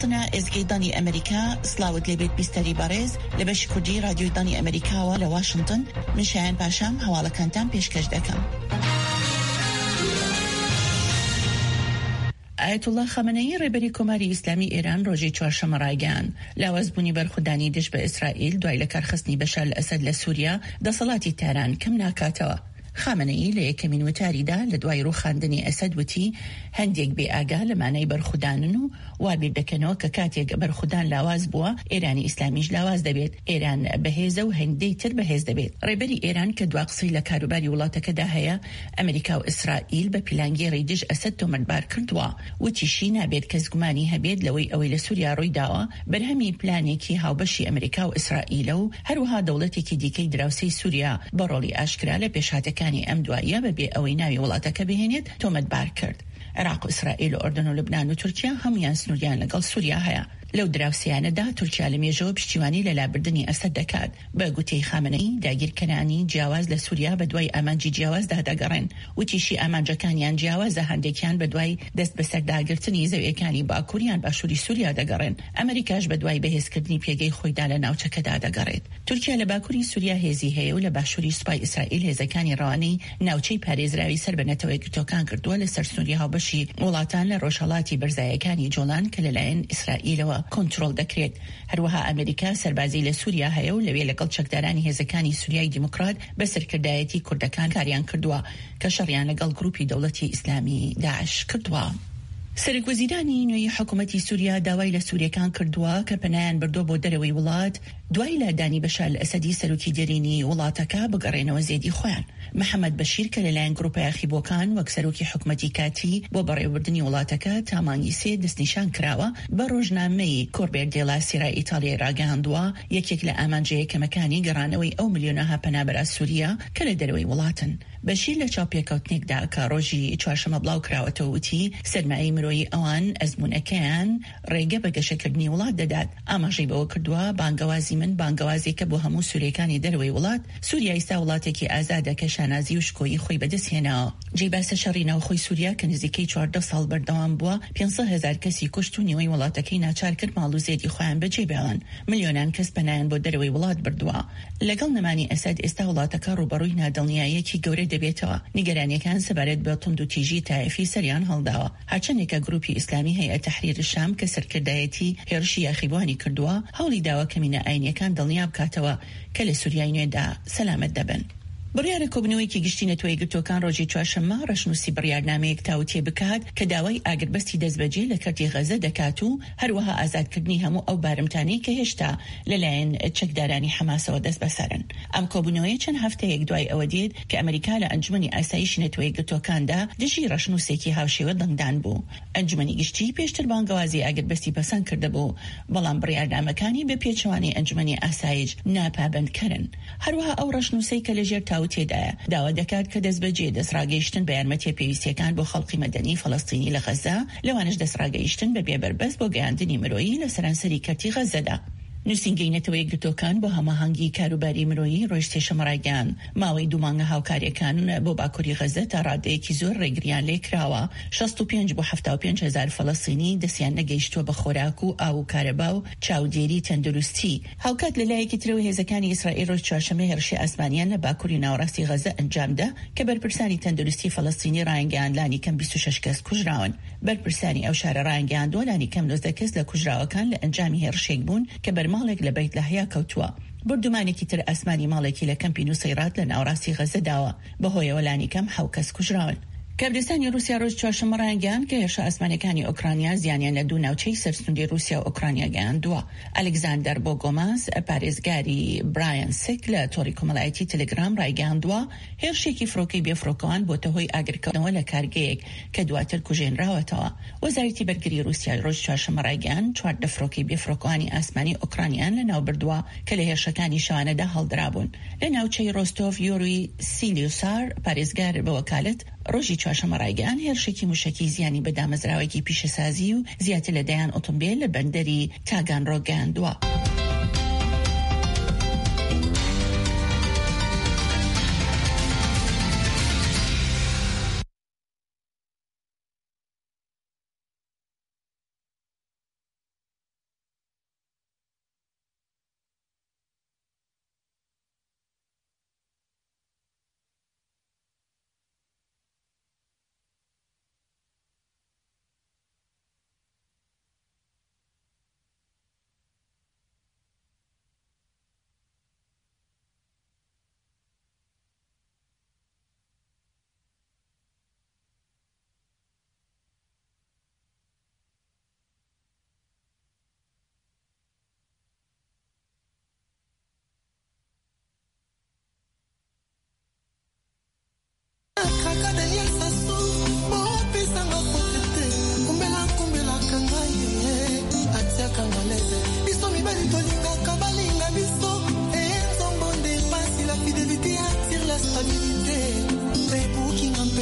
تنا ئێزگەی ئەمریکا سلااوت لێبێت بیستەری بەڕێز لە بەشی کوردی رادیۆی دانی ئەمریکاوە لە واشنگتن من شایان پاشام هەواڵەکانتان پێشکەش دەکەم. ئایەتوڵڵا خامنەیی ڕێبەری کۆماری ئیسلامی ئێران ڕۆژی چوارشەمە ڕایگەیاند لاوازبوونی بەرخودانی دژ بە ئیسرائیل دوای لە کارخستنی بەشار الئەسەد لە سووریا دەسەڵاتی تاران کەم ناکاتەوە. خامنەیی لە یەکەمین وتاریدا لە دوای ڕووخاندنی ئەسەد وتی هەندێک بێئاگا لە مانای بەرخودانن و وابیر دەکەنەوە کە کاتێک بەرخودان لاواز بووە ئێرانی ئیسلامیش لاواز دەبێت، ئێران بەهێزە و هەندێک تر بەهێز دەبێت. ڕێبەری ئێران کە دوا قسەی لە کاروباری وڵاتەکەدا هەیە ئەمریکا و ئیسرائیل بە پیلانگێڕی دژ ئەسەد تۆمەتبار کردووە، وتیشی نابێت کەس گومانی هەبێت ئەوەی لە سووریا ڕووی داوە بەرهەمی پلانێکی هاوبەشی ئەمریکا و ئیسرائیلە و هەروەها دەوڵەتێکی دیکەی دراوسەی سووریا بە ڕۆڵی ئاشکرا لە پێشهاتەکانی ئەم دوایە بەبێ ئەوەی ناوی وڵاتەکە بهێنێت تۆمەتبار کرد. عێراق و ئیسرائیل و ئوردن و لوبنان و تورکیا هەمویان سنووریان لەگەڵ سووریا هەیە. لەو دراوسیانەدا تورکیا لە مێژەوە پشتیوانی لە لابردنی ئەسەد دەکات. بە گوتەی خامنەیی داگیرکەرانی جیاواز لە سووریا بە دوای ئامانجی جیاوازدا دەگەڕێن، وتیشی ئامانجەکانیان جیاوازە هەندێکیان بە دوای دەست بەسەر داگرتنی زەویەکانی باکووریان باشووری سووریا دەگەڕێن. ئەمریکاش بە دوای بەهێزکردنی پێگەی خۆیدا لە ناوچەکەدا دەگەڕێت. تورکیا لە باکووری سووریا هێزی هەیە و لە باشووری سوپای ئیسرائیل هێزەکانی ڕەوانەی ناوچەی پارێزراوی سەر بە نەتەوەی گرتوەکان کردووە لەسەر سنووری هاوبەشی وڵاتان لە ڕۆژهەڵاتی بەرزایەکانی جۆڵان کە لەلایەن ئیسرائیلەوە کۆنتڕۆڵ دەکرێت. هەروەها ئەمریکا سەربازی لە سووریا هەیە و لەوێ لەگەڵ چەکدارانی هێزەکانی سووریای دیموکرات بە سەرکردایەتی کوردەکان کاریان کردووە کە شەڕیان لەگەڵ گروپی دەوڵەتی ئیسلامی داعش کردووە. سەرکوەزیرانی نوێی حکوومەتی سووریا داوای لە سووریەکان کردووە کە پەنایان بردووە بۆ دەرەوەی وڵات دوای لادانی بەشار الئەسەدی سەرۆکی دێرینی وڵاتەکە بگەڕێنەوە زێدی خۆیان. محەممەد بەشیر کە لەلایەن گروپە یاخیبۆکان وەک سەرۆکی حکوومەتی کاتی بۆ بەڕێوەبردننی وڵاتەکە تا مانگی 3 دەستنیشان کراوە بە ڕۆژنامەی کۆربێر دێلا سیرا ئیتالیای ڕاگەیاندووە یەکێک لە ئامانجەیە کەمەکانی گەڕانەوەی ئەو ملیۆنەها پەنابەرە سووریا کە لە دەرەوەی وڵاتن. بەشیر لە چاوپێکەوتنێکدا کە ڕۆژی چوارشەمە بڵاو کراوەتەوە وتی سەرمایەی مرۆیی ئەوان ئەزمونەکەیان ڕێگە بە گەشەکردنی وڵات دەدات. ئاماژەی بەوە کردووە بانگەوازی من بانگەوازێکە بۆ هەموو سوورەکانی دەرەوەی وڵات سووریا ئێستا وڵاتێکی ئازادە کە شانازی و شکۆیی خۆی بەدەستهێناوە. جێباسە شەڕی ناوخۆی سووریا کە نزیکەی 14 ساڵ بەردەوام بووە 500,000 کەسی کوشت و نیوەی وڵاتەکەی ناچار کرد ماڵ و زێدی خۆیان بەجێبێڵن. ملیۆنان کەس پەنایان بۆ دەرەوەی وڵات بردووە. لەگەڵ نەمانی ئەسەد ئێستا وڵاتەکە ڕوبەڕووی نادڵنیاییەکی گەورە دەبێتەوە. نیگەرانیەکان سەبارەت بە توند و تیژی تایەفی سەریان هەڵداوە. هەرچەندێکە گروپی ئیسلامی هەیە تەحریر شام کە سەرکردایەتی هێرشی یاخیبوانی کردووە هەوڵی داوە کەمینە ئاینیەکان دڵنیا بکاتەوە کە لە سووریای نوێدا سەلامەت دەبن. بڕیارە کۆبنەوەیکی گشتی نەتەوەی گرتوەکان ڕۆژی چوارشەممە ڕەشنووسی بڕیارنامەیەک تاوتێ بکات کە داوای ئاگربەستی دەستبەجێ لە کەرتی غەزە دەکات و هەروەها ئازادکردنی هەموو ئەو بارمتانەی کە هێشتا لەلایەن چەکدارانی حەماسەوە دەست بەسەرن. ئەم کۆبنەوەی چەند هەفتەیەک دوای ئەوە دێت کە ئەمریکا لە ئەنجومەنی ئاسایشی نەتەوەی گرتوەکاندا دژی ڕەشنووسێکی هاوشێوە دەنگدان بوو. ئەنجومەنی گشتی پێشتر بانگەوازی ئاگربەستی پەسەند کردهبوو، بەڵام بڕیارنامەکانی بە پێچەوانی ئەنجومەنی ئاسایش ناپابندکەرن. هەروەها ئەو ڕەشنووسەی کە لەژێر تاوتێدایە داوا دەکات کە دەستبەجێ دەستڕاگەیشتن بە یارمەتیە پێویستیەکان بۆ خەڵکی مەدەنی فەڵەستینی لە غەزە لەوانش دەستڕاگەیشتن بە بێبەربەست بۆ گەیاندنی مرۆیی لە سەرانسەری کەرتی غەزەدا. نووسینگەی نەتەوەی گرتوەکان بۆ هەماهەنگی کاروباری مرۆیی ڕۆژتێشەمە ڕایگەیاند ماوەی دوومانگە هاوکاریەکان بۆ باکووری غەزە تا ڕادەیەکی زۆر ڕێگریان لێ کراوە. 65 بۆ 75,000 فەڵەستینی دەستیان نەگەیشتووە بە خۆراک و ئاو و کارەبا و چاودێری تەندروستی. هاوکات لەلایەکی ترەوە هێزەکانی ئیسرائیل ڕۆژ چوارشەممە هێرشی ئاسمانیان لە باکووری ناوەڕاستی غەزە ئەنجامدا کە بەرپرسانی تەندروستی فەڵەستینی ڕایگەیاند لانی کەم 26 کەس کوژراون. بەرپرسانی ئەو شارە ڕایگەیاندووە لانی کەم 19 کەس لە کوژراوەکان لە ئەنجامی هێرشێک بوون کە بەرماڵێک لە بەیت لەحیا کەوتووە. بردومانێکی تر ئاسمانی ماڵێکی لە کەمپی نووسەیرات لە ناوەڕاستی غەزە داوە بەهۆیەوە لانی کەم 7 کەس کوژراون. کابرستانی رووسیا ڕۆژ چوارشەممە ڕایگەیاند کە هێرشە ئاسمانیەکانی ئۆکرانیا زیانیان لە دوو ناوچەی سەرسنووری رووسیا و ئۆکرانیا گەیاندووە. ئەلێکزاندەر بۆگۆماس پارێزگاری برایان سێک لە تۆڕی کۆمەڵایەتی تەلەگرام ڕایگەیاندووە هێرشێکی فڕۆکەی بێفڕۆکەوان بۆتە هۆی ئاگرکردنەوە لە کارگەیەک کە دواتر کوژێنراوەتەوە. وەزارەتی بەرگری رووسیا ڕۆژ چوارشەممە ڕایگەیاند 4 فڕۆکەی بێفڕۆکەوانی ئاسمانی ئۆکرانیان لە ناو بردووە کە لە هێرشەکانی شەوانەدا هەڵدرابوون. لە ناوچەی ڕۆستۆڤ یۆروی سیلیوسار پارێزگار بە وەکالەت ڕۆژی چوارشەممە ڕایگەیاند هێرشێکی موشکی زیانی بە دامەزراوەکی پیشەسازی و زیاتر لە دەیان ئۆتۆمبیل لە بەندەری تاگانڕۆ گەیاندووە.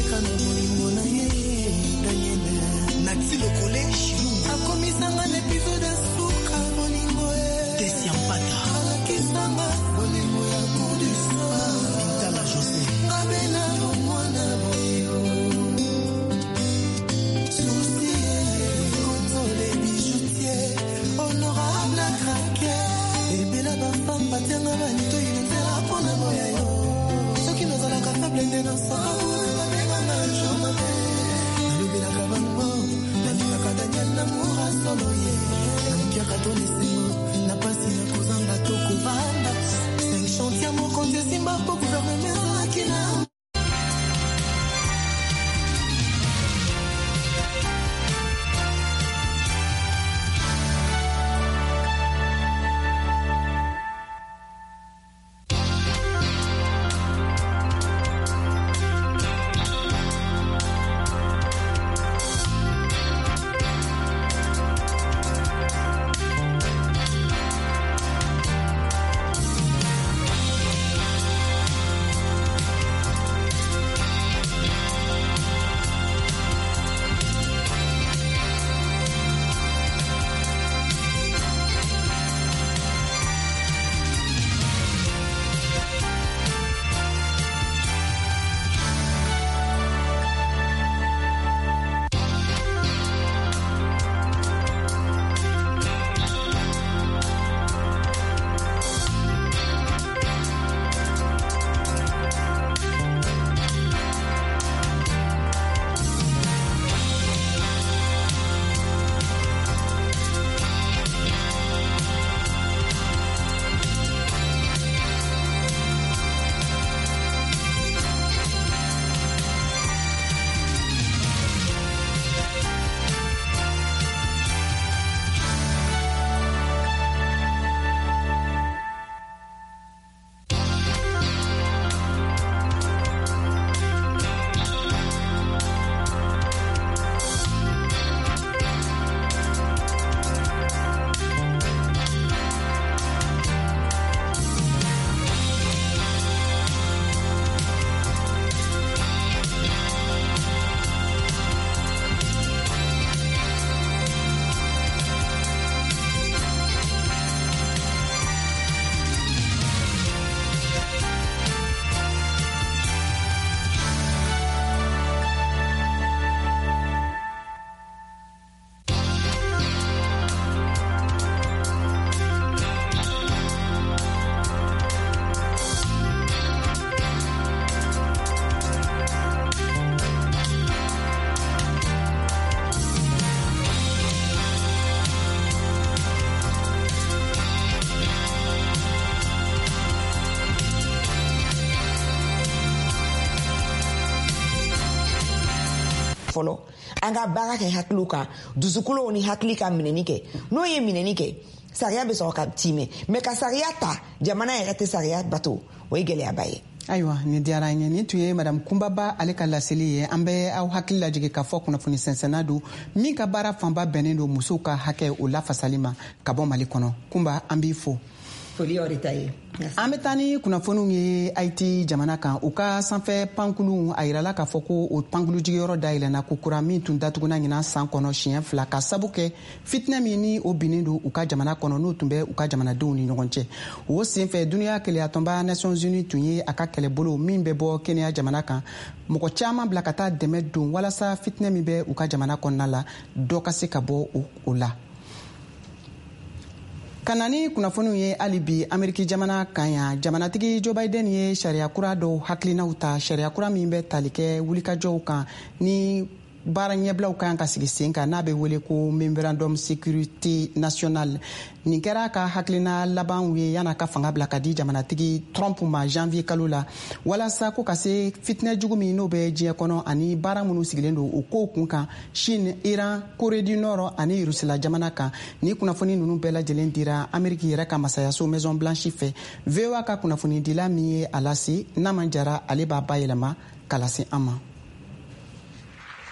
fɔlɔ an ka baara kɛ hakiliw kan dusukolow ni hakili ka minɛni kɛ n'o ye minɛni kɛ sariya bɛ sɔrɔ ka tiimɛ mais ka sariya ta jamana yɛrɛ tɛ sariya bato o ye gɛlɛyaba ye. Ayiwa ni diyara an ye. Ni tun ye madame Kunbaba ale ka laseli ye. An bɛ aw hakili lajigin k'a fɔ kunnafoni sɛnsɛnna don min ka baara fanba bɛnnen don musow ka hakɛ o lafasali ma ka bɔ Mali kɔnɔ. Kunba an b'i fo. Foli y'o de ta ye. An bɛ taa ni kunnafoniw ye Haïti jamana kan. U ka sanfɛ pankulu a yirala k'a fɔ ko o pankulu jigiyɔrɔ dayɛlɛnna ko kura min tun datuguna ɲinan san kɔnɔ siɲɛ 2 ka sabu kɛ fitinɛ min ni o binnen don u ka jamana kɔnɔ n'o tun bɛ u ka jamanadenw ni ɲɔgɔn cɛ. O senfɛ duniya keleyatɔnba Nations Unies tun ye a ka kɛlɛbolo min bɛ bɔ Kenya jamana kan mɔgɔ caman bila ka taa dɛmɛ don walasa fitinɛ min bɛ u ka jamana kɔnɔna la dɔ ka se ka bɔ o la. Kanani kunnafoniw ye hali bi Ameriki jamana kan yan jamanatigi Joe Biden ye sariya kura dɔw hakilinaw ta sariya kura min bɛ tali kɛ wulikajɔw kan ni baara ɲɛbilaw kan ka sigi sen kan n'a bɛ wele ko memorandum sécurité nationale. Nin kɛra ka hakilina labanw ye yana ka fanga bila ka di jamanatigi Trump ma janvier kalo la walasa ko ka se fitinɛ jugu min n'o bɛ diɲɛ kɔnɔ ani baara minnu sigilen don o kow kun kan Chine, Iran, Corée du Nord ani Rusila jamana kan. Ni kunnafoni ninnu bɛɛ lajɛlen dira Ameriki yɛrɛ ka masayaso Maison Blanche fɛ. VOA ka kunnafoni dila min ye a lase n'a man jara ale b'a bayɛlɛma k'a lase an ma.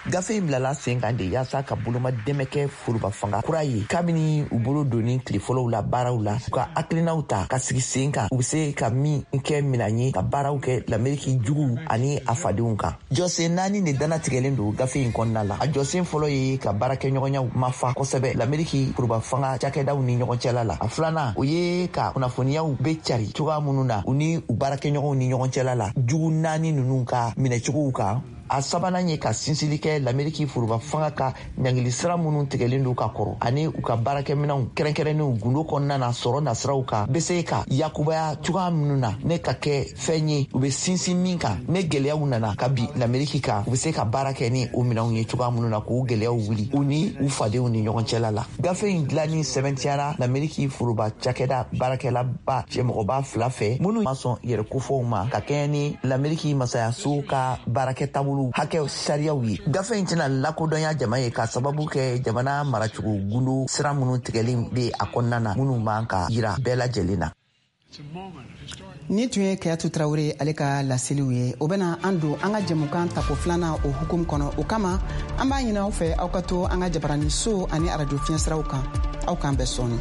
gafe in bilala sen kan de yaasa ka boloma dɛmɛ kɛ foroba fanga kura ye kabini u bolo doni tile fɔlɔw la baaraw la u ka hakilinaw ta ka sigi sen kan u be se ka min kɛ minan ye ka baaraw kɛ l'Ameriki jugu ani a fadenw kan. Jɔsen 4 de danatigɛlen don gafe in kɔnɔna la. A jɔsen fɔlɔ ye ka baarakɛɲɔgɔnyaw mafa kosɛbɛ l'Ameriki foroba fanga cakɛdaw ni ɲɔgɔn cɛla la. A filanan o ye ka kunnafoniyaw be cari cogoya minnu na u ni u baarakɛɲɔgɔnw ni ɲɔgɔn cɛla la jugu 4 ninnu ka minɛcogow kan. A sabanan ye ka sinsili kɛ l'Ameriki foroba fanga ka ɲangili sira minnu tigɛlen don ka kɔrɔ ani u ka baarakɛminɛnw kɛrɛnkɛrɛnnenw gundo kɔnɔna na sɔrɔ nasiraw kan be se ka yakubaya cogoya minnu na ne ka kɛ fɛn ye u be sinsin min kan ne gwɛlɛyaw nana ka bi l'Ameriki kan u be se ka baara kɛ ni o minɛnw ye cogoya minnu na k'u gwɛlɛyaw wuli u ni u fadenw ni ɲɔgɔn cɛla la. Gafe in dilanni sɛbɛntiyara l'Ameriki foroba cakɛda baarakɛlaba cɛmɔgɔba 2 fɛ minnu ma sɔn yɛrɛkofɔw ma ka kɛɲɛ ni l'Ameriki masayaso ka baarakɛ taabolo hakɛ sariyaw ye. Gafe in tɛna lakodɔnya jama ye ka sababu kɛ jamana maracogo gundo sira minnu tigɛlen be a kɔnɔna na minnu man ka yira bɛɛ lajɛlen na. Ni tun ye Kayatu Traore ale ka laseliw ye o bɛna an don an ka jɛmukan tako filanan o hukumu kɔnɔ o kama an b'a ɲini aw fɛ aw ka to an ka jabarani so ani radio fiɲɛsiraw kan aw k'an bɛɛ sɔni.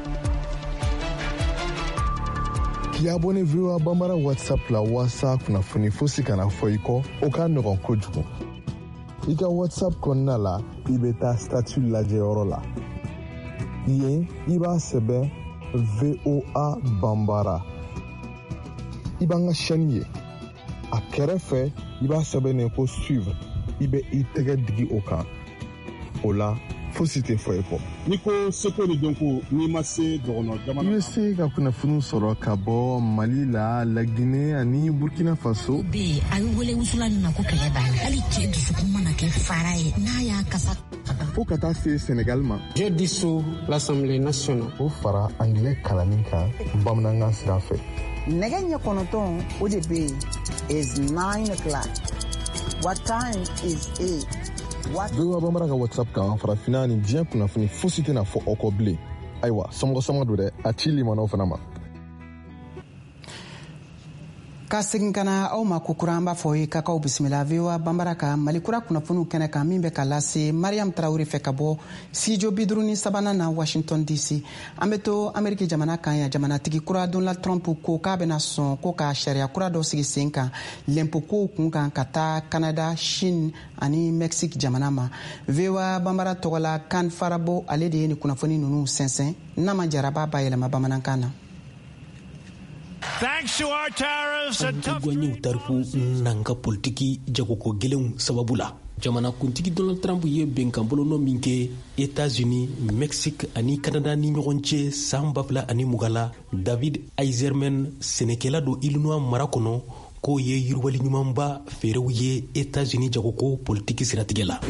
K'i abonné VOA Bambara WhatsApp la wasa kunnafoni fosi kana fɔ i kɔ o ka nɔgɔn kojugu. I ka WhatsApp kɔnɔna la i bɛ taa statut lajɛyɔrɔ la. Yen i b'a sɛbɛn VOA Bambara. I b'an ka chaîne ye. A kɛrɛfɛ i b'a sɛbɛnnen ko suivre. I bɛ i tɛgɛ digi o kan. O la fosi tɛ fɔ i kɔ. Ni ko seko ni dɔnko n'i ma se dɔgɔnɔ jamana. I bɛ se ka kunnafoni sɔrɔ ka bɔ Mali la, La Guinée ani Burkina Faso. Bi a bɛ wele wusula nin na ko kɛlɛ banna. Hali cɛ dusukun mana kɛ fara ye n'a y'a kasa. Fo ka taa se Sénégal ma. Je dissous l'Assemblée nationale. O fara anglais kalanni kan bamanankan sira fɛ. Nɛgɛ ɲɛ 9 o de bɛ yen is 9 o'clock. What time is it? VOA Bambara ka WhatsApp kan farafina ni diɲɛ kunnafoni fosi tɛna fɔ aw kɔ bilen. Ayiwa sɔmɔgɔ don dɛ a ci limanaw fana ma. Ka segin kana aw ma kokura an b'a fɔ ye kakaw bisimila VOA Bambara ka Malikura kunnafoniw kɛnɛ kan min bɛ ka lase Mariam Traore fɛ ka bɔ studio 53 na Washington DC. An bɛ to Ameriki jamana kan ya jamanatigi kura Donald Trump ko k'a bɛna sɔn ko ka sariya kura dɔ sigi sen kan l'impôt kow kun kan ka taa Canada, Chine ani Mexique jamana ma. VOA Bambara tɔgɔla Kan Farabo ale de ye ni kunnafoni ninnu sɛnsɛn n'a ma jaraba bayɛlɛma bamanankan na. Thanks to our tariffs and tough tarifu nanga politiki jagoko gelenw sababu la jamana kuntigi Donald Trump ye benkanbolo min kɛ États-Unis, Mexique ani Canada ni ɲɔgɔn cɛ san 2020 David Eiserman sɛnɛkɛla do Illinois mara kɔnɔ k'o ye yiriwali ɲumanba feerew ye États-Unis jagoko politiki siratigɛ la.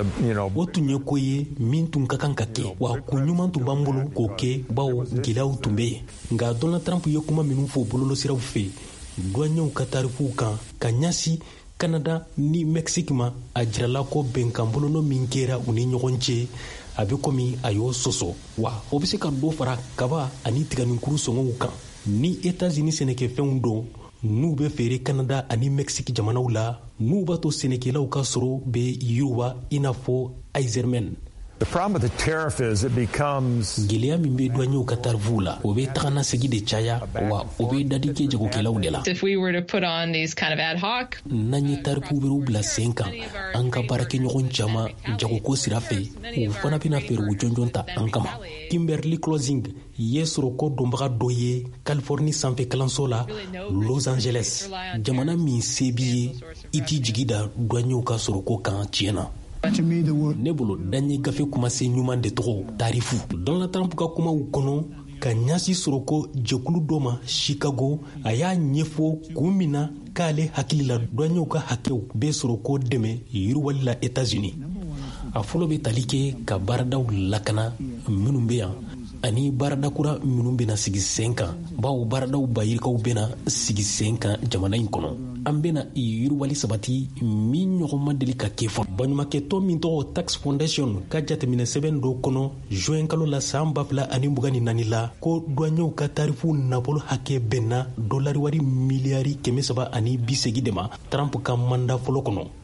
O tun ye ko ye min tun ka kan ka kɛ wa ko ɲuman tun b'an bolo k'o kɛ bawo gɛlɛyaw tun bɛ yen nka Donald Trump ye kuma minnu fɔ bɔlɔlɔsiraw fɛ douaniers ka tarifuw kan ka ɲɛsi Canada ni Mexique ma a jirala ko bɛnkanbolo min kɛra u ni ɲɔgɔn cɛ a bɛ komi a y'o sɔsɔ wa o bɛ se ka dɔ fara kaba ani tiganikuru sɔngɔw kan ni États-Unis sɛnɛkɛfɛnw don n'u bɛ feere Canada ani Mexique jamanaw la n'u b'a to sɛnɛkɛlaw ka sɔrɔ bɛ yiriwa i n'a fɔ Eiserman. The problem with the tariff is it becomes gɛlɛya min bɛ douaniers ka tarifuw la o bɛ tagana segi de caya wa o bɛ dadi kɛ jagokɛlaw de la. If we were to put on these kind of ad hoc, n'an ye tarifu wɛrɛw bila sen kan an ka baarakɛɲɔgɔn caman jagoko sira fɛ o fana bɛna fɛɛrɛw jɔnjɔn ta an kama. Kimberly Closing ye sɔrɔko dɔnbaga dɔ ye Californie sanfɛ kalanso la Los Angeles jamana min se b'i ye i t'i jigi da douaniers ka sɔrɔko kan tiɲɛna. Ne bolo daɲɛ gafe kuma se ɲuman de tɔgɔ tarifu Donald Trump ka kumaw kɔnɔ ka ɲasi sɔrɔ ko jɛkulu dɔ ma Chicago a y'a ɲɛfɔ kun min na k'ale hakili la douaniers ka hakɛw bɛ sɔrɔ ko dɛmɛ yiriwali la États-Unis a fɔlɔ bɛ tali kɛ ka baaradaw lakana minnu bɛ yan ani baarada kura minnu bɛna sigi sen kan bawo baaradaw bayirikaw bɛna sigi sen kan jamana in kɔnɔ an bɛna yiriwali sabati min ɲɔgɔn ma deli ka kɛ fɔ baɲumankɛtɔn min tɔgɔ Tax Foundation ka jateminɛ sɛbɛn dɔ kɔnɔ juin kalo la san 2024 la ko douaniers ka tarifu nabolo hakɛ bɛnna $380 miliyari de ma Trump ka manda fɔlɔ kɔnɔ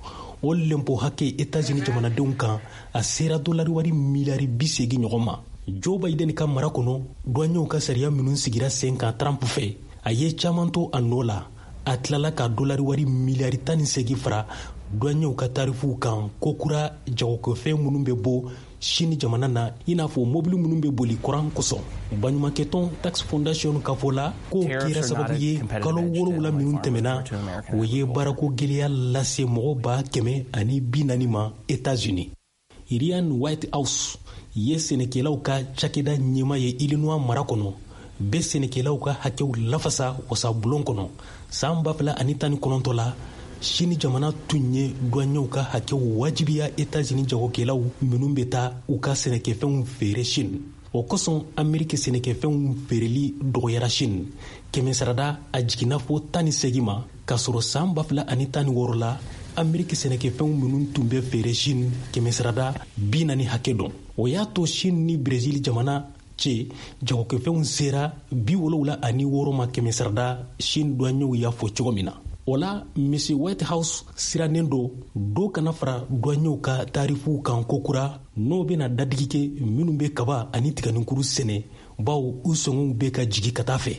o lempo hake États-Unis jamanadenw kan a sera dolari wari miliyari 80 ɲɔgɔn ma. Joe Biden ka mara kɔnɔ douaniers ka sariya minnu sigira sen kan Trump fɛ a ye caman to a nɔ la. A tilala ka dolari wari miliyari 18 fara douaniers ka tarifu kan ko kura jagokɛfɛn minnu bɛ bɔ Chine jamana na i n'a fɔ mobili minnu bɛ boli kuran kosɔn. Baɲumankɛtɔn Tax Foundation ka fɔ la ko kɛra sababu ye kalo 7 minnu tɛmɛna o ye baarako gɛlɛya lase mɔgɔ 140 ma États-Unis. Ryan Whitehouse ye sɛnɛkɛlaw ka cakɛda ɲɛma ye Illinois mara kɔnɔ bɛ sɛnɛkɛlaw ka hakɛw lafasa wasabulon kɔnɔ san 2019 la. Chine jamana tun ye douaniers ka hakɛw wajibiya États-Unis jagokɛlaw minnu bɛ taa u ka sɛnɛkɛfɛnw feere Chine. O kosɔn Ameriki sɛnɛkɛfɛnw feereli dɔgɔyara Chine. Kɛmɛ sarada a jiginna fo 18 ma k'a sɔrɔ san 2016 la Ameriki sɛnɛkɛfɛnw minnu tun bɛ feere Chine kɛmɛ sarada 40 hakɛ dɔn. O y'a to Chine ni Brésil jamana cɛ jagokɛfɛnw sera 76 ma kɛmɛ sarada Chine douaniers y'a fɔ cogo min na. O la Mr. Whitehouse sirannen do kana fara douaniers ka tarifu kan kokura n'o bɛna dadigi kɛ minnu bɛ kaba ani tiganikuru sɛnɛ baw u sɔngɔw bɛ ka jigi ka taa fɛ.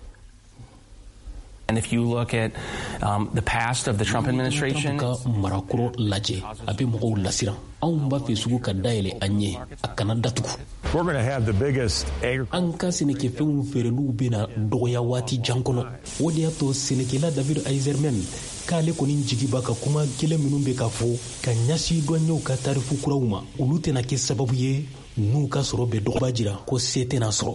And if you look at the past of the Trump administration, marakuro laje abe mɔgɔw lasira anw b'a fɛ sugu ka dayɛlɛ an ɲɛ a kana datugu. We're going to have the biggest an ka sɛnɛkɛfɛnw feereliw bɛna dɔgɔya waati jan kɔnɔ o de y'a to sɛnɛkɛla David Eisenman k'ale kɔni jigi b'a ka kuma kelen minnu bɛ ka fɔ ka ɲɛsin douaniers ka tarifu kuraw ma olu tɛna kɛ sababu ye n'u ka sɔrɔ bɛ dɔgɔba jira ko se tɛna sɔrɔ.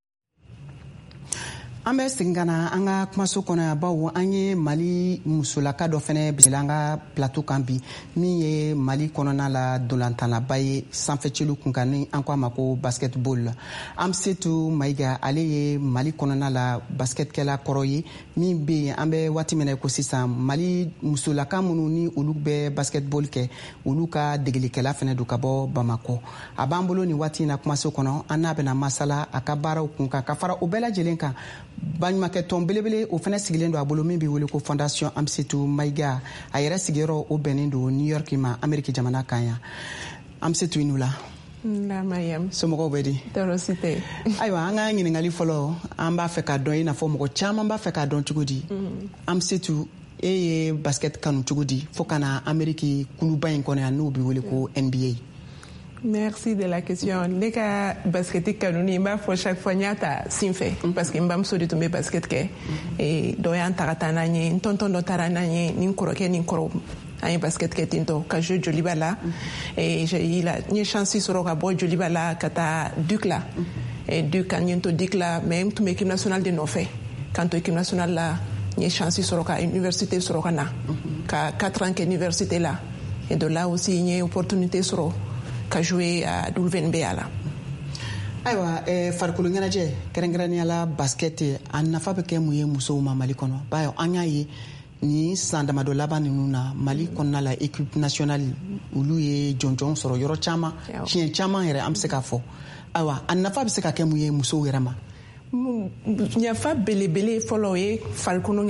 An bɛ segin ka na an ka kumaso kɔnɔ yan bawo an ye Mali musolaka dɔ fɛnɛ bila an ka plateau kan bi min ye Mali kɔnɔna la dolantanlaba ye sanfɛcilu kun kan ni an ko a ma ko basketball. Amsetu Mayiga ale ye Mali kɔnɔna la basketkɛla kɔrɔ ye min bɛ yen an bɛ waati min na ko sisan Mali musolaka minnu ni olu bɛ basketball kɛ olu ka degelikɛla fɛnɛ don ka bɔ Bamakɔ. A b'an bolo ni waati in na kumaso kɔnɔ an n'a bɛna masala a ka baaraw kun kan ka fara o bɛɛ lajɛlen kan. Baɲumankɛ tɔn belebele o fɛnɛ sigilen don a bolo min bɛ wele ko Fondation Amsetu Mayiga a yɛrɛ sigiyɔrɔ o bɛnnen don New York ma Ameriki jamana kan yan. Amsetu i n'u la. Mariam. Somɔgɔw bɛ di? Tɔɔrɔ si tɛ. Ayiwa an ka ɲininkali fɔlɔ an b'a fɛ k'a dɔn i n'a fɔ mɔgɔ caman b'a fɛ k'a dɔn cogo di. Amsetu e ye basket kanu cogo di fo ka na Ameriki kuluba in kɔnɔ yan n'o bɛ wele ko NBA. Merci de la question. Ne ka basket kanuni n b'a fɔ chaque fois n y'a ta sin fɛ parce que n bamuso de tun bɛ basket kɛ dɔ y'an ta ka taa n'an ye n tɔntɔn dɔ taara n'an ye ni n kɔrɔkɛ ni n kɔrɔ an ye basket kɛ ten tɔ ka jeu Joliba la n ye chance sɔrɔ ka bɔ Joliba la ka taa Duc la Duc an ye n to Duc la mais n tun bɛ équipe nationale de nɔfɛ k'an to équipe nationale la n ye chance sɔrɔ ka université sɔrɔ ka na ka 4 ans kɛ université la et de là aussi n ye opportunité sɔrɔ ka jouer à WNBA la. Ayiwa farikolo ɲɛnajɛ kɛrɛnkɛrɛnnenya la basket a nafa bɛ kɛ mun ye musow ma Mali kɔnɔ bawo an y'a ye ni san damadɔ laban ninnu na Mali kɔnɔna la équipe nationale olu ye jɔnjɔn sɔrɔ yɔrɔ caman tiɲɛ caman yɛrɛ an bɛ se k'a fɔ ayiwa a nafa bɛ se ka kɛ mun ye musow yɛrɛ ma. Nafa belebele fɔlɔ ye farikolo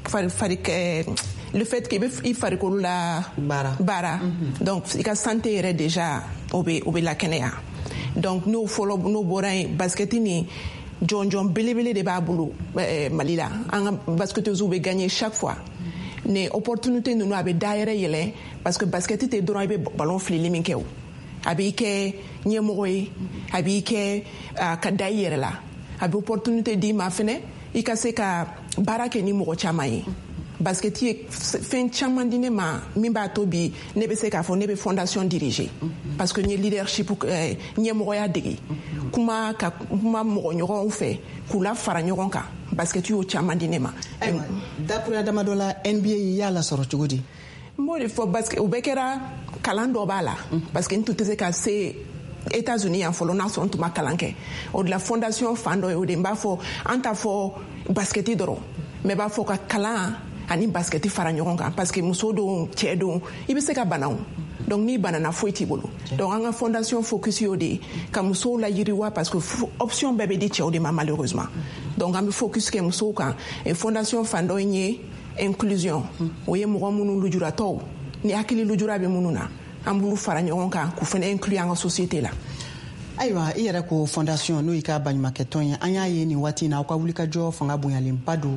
le fait que i farikolo la baara donc i ka santé yɛrɛ déjà o bɛ lakɛnɛya donc n'o bɔra yen basket ni jɔnjɔn belebele de b'a bolo Mali la an ka basketteuses bɛ gagner chaque fois ni opportunité ninnu a bɛ dayɛrɛ yɛlɛ parce que basket tɛ dɔrɔn i bɛ ballon filili min kɛ o a b'i kɛ ɲɛmɔgɔ ye a b'i kɛ ka da i yɛrɛ la a bɛ opportunité d'i ma fɛnɛ i ka se ka baara kɛ ni mɔgɔ caman ye. Basket ye fɛn caman di ne ma min b'a to bi ne bɛ se k'a fɔ ne bɛ fondation diriger parce que n ye leadership ɲɛmɔgɔya dege kuma mɔgɔ ɲɔgɔnw fɛ k'u la fara ɲɔgɔn kan basket y'o caman di ne ma. Ayiwa dakuruya damadɔ la NBA y'a lasɔrɔ cogo di. n b'o de fɔ parce que o bɛɛ kɛra kalan dɔ b'a la parce que n tun tɛ se ka se États-Unis yan fɔlɔ n'a sɔrɔ n tun ma kalan kɛ o de la fondation fan dɔ ye o de n b'a fɔ an t'a fɔ basketi dɔrɔn mais b'a fɔ ka kalan ani basketi fara ɲɔgɔn kan parce que muso don cɛ don i bɛ se ka bana o donc n'i banana foyi t'i bolo donc an ka fondation focus y'o de ye ka musow la yiriwa parce que option bɛɛ bɛ di cɛw de ma malheureusement donc an bɛ focus kɛ musow kan et fondation fan dɔ ye inclusion o ye mɔgɔ minnu lujuratɔw ni hakili lujura be minnu na an b'olu fara ɲɔgɔn kan k'u fana inclure an ka société la. Ayiwa i yɛrɛ ko fondation n'o y'i ka baɲumankɛtɔn ye an y'a ye nin waati in na aw ka wulikajɔ fanga bonyalenba don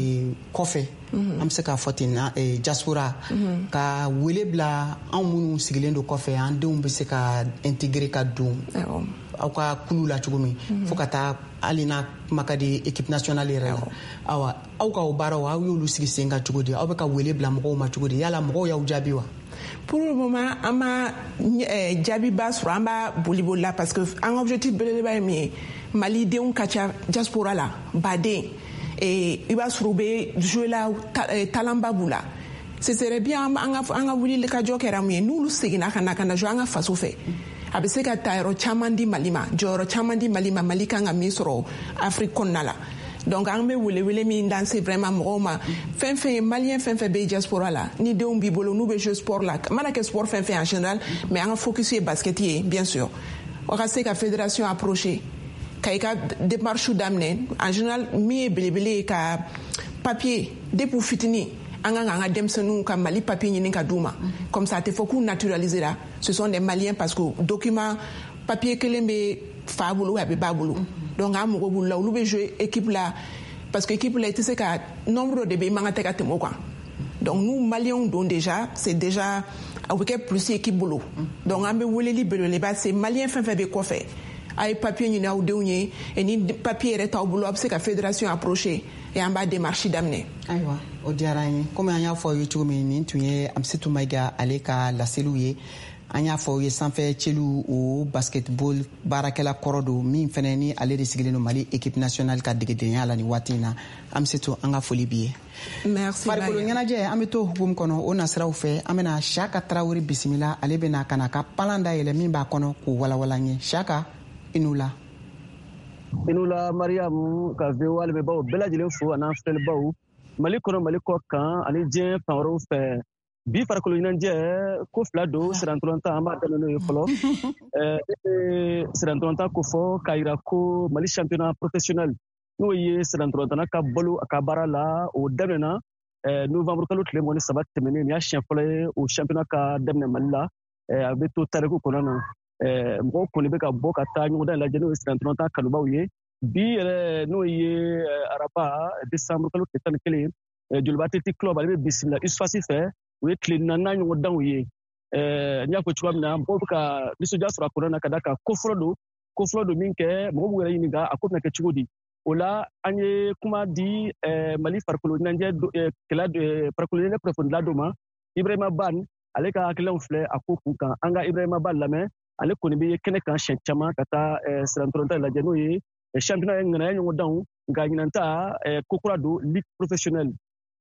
kɔfɛ an bɛ se k'a fɔ ten na diaspora ka wele bila anw minnu sigilen don kɔfɛ an denw bɛ se ka intégrer ka don aw ka kulu la cogo min fo ka taa hali n'a kuma ka di équipe nationale yɛrɛ la awa aw ka o baaraw aw y'olu sigi sen kan cogo di aw bɛ ka wele bila mɔgɔw ma cogo di yala mɔgɔw y'aw jaabi wa? Pour le moment an ma jaabi ba sɔrɔ an b'a boli la parce que an objectif belebeleba ye min ye malidenw ka ca diaspora la baden i b'a sɔrɔ u bɛ jouer la talentba b'u la ce serait bien an ka wuli ka jɔ kɛra mun ye n'olu seginna ka na jouer an ka faso fɛ a bɛ se ka taa yɔrɔ caman di Mali ma jɔyɔrɔ caman di Mali ma Mali kan ka min sɔrɔ Afrique kɔnɔna la. Donc an bɛ wele min danse vraiment mɔgɔw ma fɛn fɛn ye malien fɛn fɛn bɛ diaspora la ni denw b'i bolo n'u bɛ jouer sport la mana kɛ sport fɛn fɛn en général mais an ka focus ye basket ye bien sûr o ka se ka fédération approcher ka i ka démarche daminɛ en général min ye belebele ye ka papier depuis fitini an ka denmisɛnninw ka Mali papier ɲini ka d'u ma comme ça a tɛ fɔ k'u naturaliser la ce sont des maliens parce que document papier kelen bɛ fa bolo a bɛ ba bolo donc an mɔgɔ b'u la olu bɛ jouer équipe la parce que équipe la i tɛ se ka nombre de bɛ i man ka tɛ ka tɛmɛ o kan donc nous maliens don déjà c'est déjà a bɛ kɛ plus équipe bolo donc an bɛ weleli belebeleba c'est malien fɛn fɛn bɛ kɔfɛ a ye papier ɲini aw denw ye et ni papier yɛrɛ t'aw bolo a bɛ se ka fédération approcher et an b'a démarche daminɛ. Ayiwa o diyara an ye komi an y'a fɔ aw ye cogo min nin tun ye Amisitu Mayiga ale ka laseliw ye an y'a fɔ aw ye sanfɛ celu o basketball baarakɛla kɔrɔ don min fɛnɛ ni ale de sigilen don Mali équipe nationale ka degedenya la ni waati in na Amisitu an ka foli b'i ye. Merci. Farikolo ɲɛnajɛ an bɛ to hukumu kɔnɔ o nasiraw fɛ an bɛna Siyaka Tarawele bisimila ale bɛna ka na ka palan dayɛlɛ min b'a kɔnɔ k'o walawala an ye Siyaka i n'u la. Inula Mariam ka VOA lamɛnbaaw bɛɛ lajɛlen fo a n'an filɛlibaw Mali kɔnɔ Mali kɔ kan ani diɲɛ fan wɛrɛw fɛ bi farikolo ɲɛnajɛ ko fila don sirantɔlɔntan an b'a daminɛ n'o ye fɔlɔ sirantɔlɔntan ko fɔ k'a yira ko Mali championnat professionnel n'o ye sirantɔlɔntana ka balo a ka baara la o daminɛna novembre kalo tile 23 tɛmɛnen nin y'a siɲɛ fɔlɔ ye o championnat ka daminɛ Mali la a bɛ to tariku kɔnɔ na mɔgɔw kɔni bɛ ka bɔ ka taa ɲɔgɔndan lajɛ n'o ye sirantɔlɔntan kanubaw ye bi yɛrɛ n'o ye araba décembre kalo tile 11 Joliba Athletic Club ale bɛ bisimila USFASI fɛ o ye tile 4 ɲɔgɔndanw ye n y'a fɔ cogoya min na mɔgɔw bɛ ka nisɔndiya sɔrɔ a kɔnɔna na ka da kan ko fɔlɔ don min kɛ mɔgɔw b'u yɛrɛ ɲininka a ko bɛna kɛ cogo di o la an ye kuma di Mali farikolo ɲɛnajɛ farikolo ɲɛnajɛ kunnafonidila dɔ ma Ibrahima Ban ale ka hakilinaw filɛ a ko kun kan an ka Ibrahima Ban lamɛn ale kɔni bɛ kɛnɛ kan siɲɛ caman ka taa sirantɔlɔntan lajɛ n'o ye championnat ye ŋanaya ɲɔgɔndanw nka ɲinan ta ko kura don ligue professionnelle.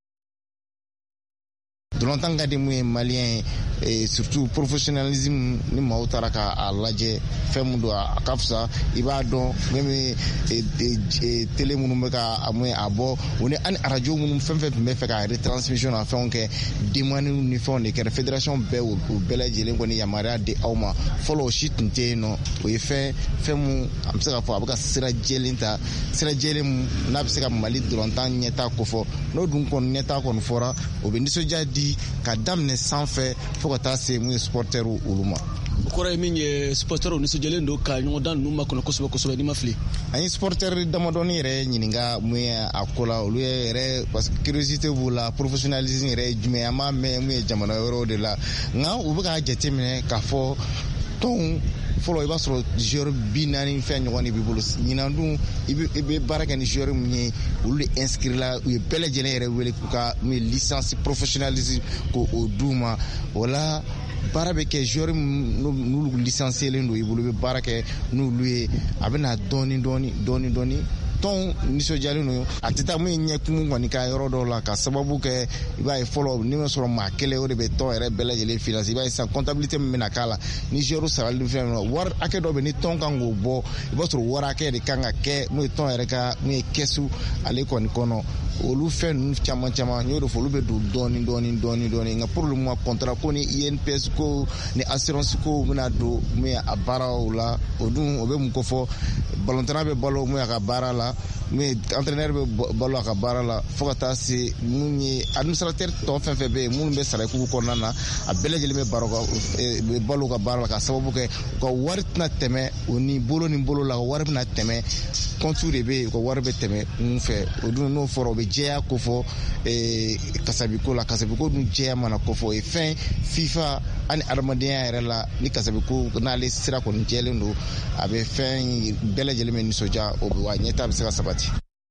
Dolantan ka di mun ye malien ye surtout professionnalisme ni maaw taara k'a lajɛ fɛn mun don a ka fisa i b'a dɔn même télé minnu bɛ ka a bɔ o ni ani radio minnu fɛn fɛn tun bɛ fɛ ka retransmission na fɛnw kɛ demande ni fɛnw de kɛra fédération bɛɛ o bɛɛ lajɛlen kɔni yamaruya di aw ma fɔlɔ o si tun tɛ yen nɔ o ye fɛn mun a bɛ se ka fɔ a bɛ ka sira jɛlen ta sira jɛlen mun n'a bɛ se ka Mali dolantan ɲɛta kofɔ n'o dun kɔni ɲɛta kɔni fɔra o bɛ nisɔndiya di ka daminɛ sanfɛ fo ka taa se mun ye supporteru olu ma. O kɔrɔ ye min ye supporteru nisɔndiyalen don ka ɲɔgɔndan ninnu makɔnɔ kosɛbɛ kosɛbɛ n'i ma fili. An ye supporter damadɔni yɛrɛ ɲininka mun ye a ko la olu ye yɛrɛ parce que curiosité b'u la professionnalisme yɛrɛ ye jumɛn an b'a mɛn mun ye jamana wɛrɛw de la nka u bɛ k'a jateminɛ k'a fɔ tɔnw fɔlɔ i b'a sɔrɔ joueur 40 fɛn ɲɔgɔn de b'i bolo ɲinan dun i bɛ baara kɛ ni joueur min ye olu de inscrit la u ye bɛɛ lajɛlen yɛrɛ wele k'u ka licence professionnalisme k'o d'u ma o la baara bɛ kɛ joueur n'olu licencielen don i bolo i bɛ baara kɛ n'olu ye a bɛ na dɔɔni tɔn nisɔndiyalen don a tɛ taa mun ye ɲɛkumu kɔni ka yɔrɔ dɔw la ka sababu kɛ i b'a ye fɔlɔ ni ma sɔrɔ maa kelen o de bɛ tɔn yɛrɛ bɛɛ lajɛlen finance i b'a ye sisan comptabilité min bɛna k'a la ni joueur sarali fɛn min na wari hakɛ dɔ bɛ ni tɔn kan k'o bɔ i b'a sɔrɔ wari hakɛ de kan ka kɛ mun ye tɔn yɛrɛ ka mun ye kɛsu ale kɔni kɔnɔ olu fɛn ninnu caman n y'o de fɔ olu bɛ don dɔɔni nka pour le moment contrat ko ni INPS ko ni assurance ko bɛna don mun ye a baaraw la o dun o bɛ mun ko fɔ ballon bɛ balo mun ye a ka baara la mais entraîneur bɛ balo a ka baara la fo ka taa se mun ye administrateur tɔ fɛn fɛn bɛ yen minnu bɛ sara kubu kɔnɔna na a bɛɛ lajɛlen bɛ balo ka baara la ka sababu kɛ u ka wari tɛna tɛmɛ o ni bolo la ka wari bɛna tɛmɛ compte de bɛ yen u ka wari bɛ tɛmɛ mun fɛ o dun n'o fɔra o bɛ jɛya ko fɔ kasabiko la kasabiko dun jɛya mana ko fɔ o ye fɛn FIFA ani adamadenya yɛrɛ la ni kasabiko n'ale sira kɔni jɛlen don a bɛ fɛn bɛɛ lajɛlen bɛ nisɔndiya o bɛ wa ɲɛta bɛ se ka sabati.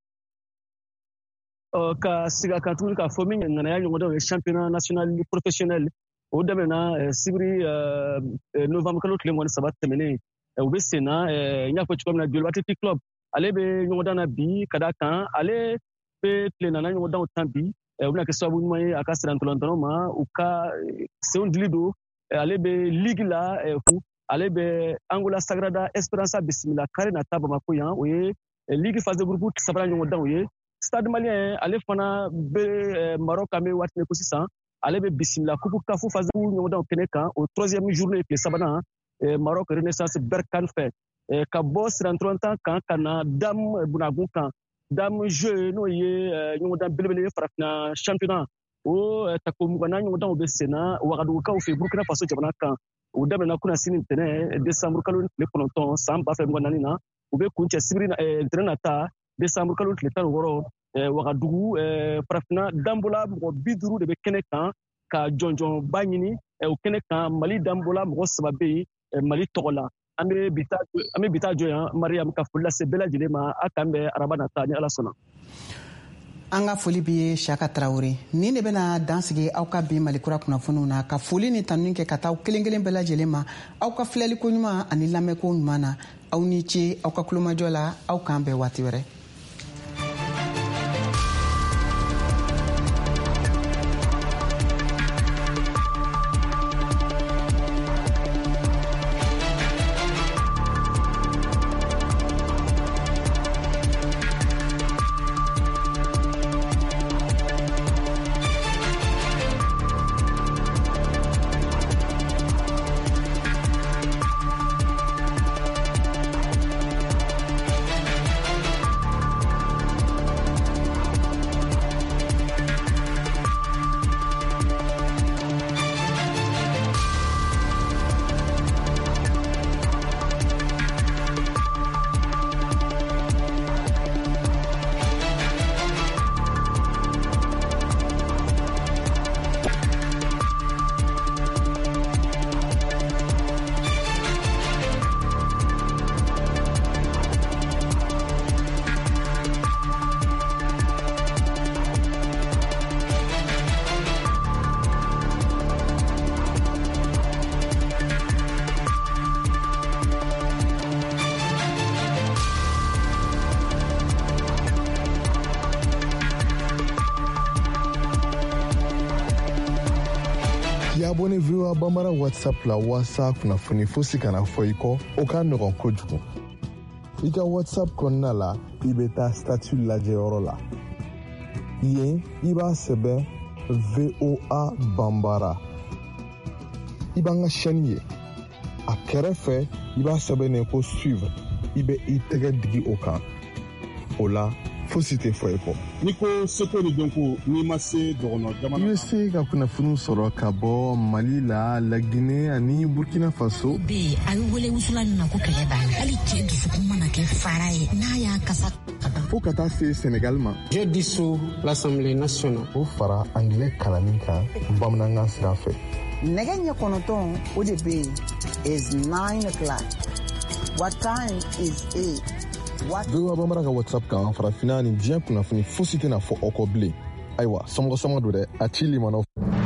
Ka siga kan tuguni k'a fɔ min ŋanaya ɲɔgɔndanw ye championnat national professionnel o daminɛna sibiri novembre kalo tile 23 tɛmɛnen u bɛ sen na n y'a fɔ cogo min na Joliba Athletic Club ale bɛ ɲɔgɔndan na bi ka d'a kan ale bɛ tile nana ɲɔgɔndanw tan bi u bɛna kɛ sababu ɲuman ye a ka sirantɔlantɔnw ma u ka senw dili don ale bɛ ligue la ale bɛ Angola Sagrada Esperança bisimila kare nata Bamako yan o ye ligue phase de groupe sabanan ɲɔgɔndanw ye. Stade Malien ale fana bɛ Maroc an bɛ waati min ko sisan ale bɛ bisimila coupe CAF phase ɲɔgɔndanw kɛnɛ kan o 3e journée tile sabanan Maroc Renaissance Berkane fɛ ka bɔ sirantɔlantan kan ka na Dame Bunagun kan Dame Jeux n'o ye ɲɔgɔndan belebele farafinna championnat o tako 20 ɲɔgɔndanw bɛ sen na Wagadugukaw fɛ Burkina Faso jamana kan o daminɛna kunasini ntɛnɛn décembre kalo tile 9 san 2024 na u bɛ kuncɛ sibiri ntɛnɛn nata décembre kalo tile 16 Wagadugu farafinna danbola mɔgɔ 50 de bɛ kɛnɛ kan ka jɔnjɔnba ɲini o kɛnɛ kan Mali danbola mɔgɔ 3 bɛ yen Mali tɔgɔ la an bɛ bi taa jɔ yan Mariam ka foli lase bɛɛ lajɛlen ma a kan bɛ araba nata ni Ala sɔnna. An ka foli bi ye Saka Tarawele nin de bɛna dansigi aw ka bi Malikura kunnafoniw na ka foli ni tanuni kɛ ka taa kelen kelen bɛɛ lajɛlen ma aw ka filɛliko ɲuman ani lamɛnko ɲuman na aw ni ce aw ka kulomajɔ la aw k'an bɛn waati wɛrɛ. abonné VOA Bambara WhatsApp la wasa kunnafoni fosi kana fɔ i kɔ o ka nɔgɔn kojugu i ka WhatsApp kɔnɔna la i bɛ taa statut lajɛyɔrɔ la yen i b'a sɛbɛn VOA Bambara i b'an ka chaîne ye a kɛrɛfɛ i b'a sɛbɛnnen ko suivre i bɛ i tɛgɛ digi o kan o la fosi tɛ fɔ i kɔ n'i ko seko ni dɔnko n'i ma se dɔgɔnɔ jamana i bɛ se ka kunnafoni sɔrɔ ka bɔ Mali la Laginɛ ani Burkina Faso bi a bɛ wele wusula min na ko kɛlɛ banna hali cɛ dusukun mana kɛ fara ye n'a y'a kasa fo ka taa se Sénégal ma je dissous l'Assemblée nationale o fara anglais kalanni kan bamanankan sira fɛ nɛgɛ ɲɛ 9 o de bɛ yen is 9 o'clock what time is 8 VOA Bambara ka WhatsApp kan farafinna ni diɲɛ kunnafoni fosi tɛna fɔ aw kɔ bilen ayiwa somɔgɔ sama don dɛ a ci limanaw